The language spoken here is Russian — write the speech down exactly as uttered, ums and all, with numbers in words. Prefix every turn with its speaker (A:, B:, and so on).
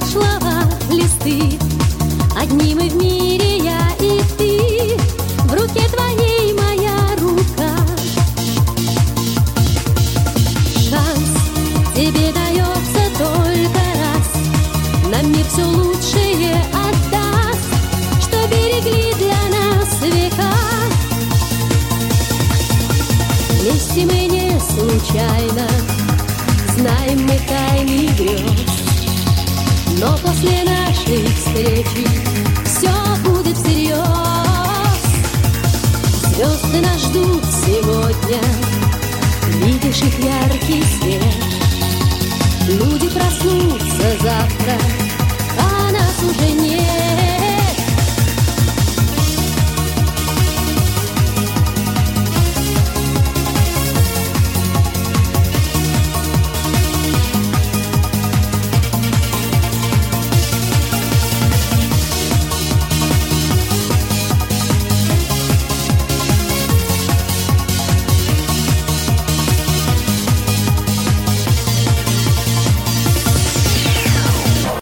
A: слова, листы. Одни мы в мире, я и ты. В руке твоей моя рука. Шанс тебе дается только раз. Нам мир все лучшее отдаст, что берегли для нас века. Вместе мы не случайно, знаем мы тайны грез. Но после нашей встречи все будет всерьез. Звезды нас ждут сегодня, видишь их яркий свет. Люди проснутся завтра, а нас уже нет.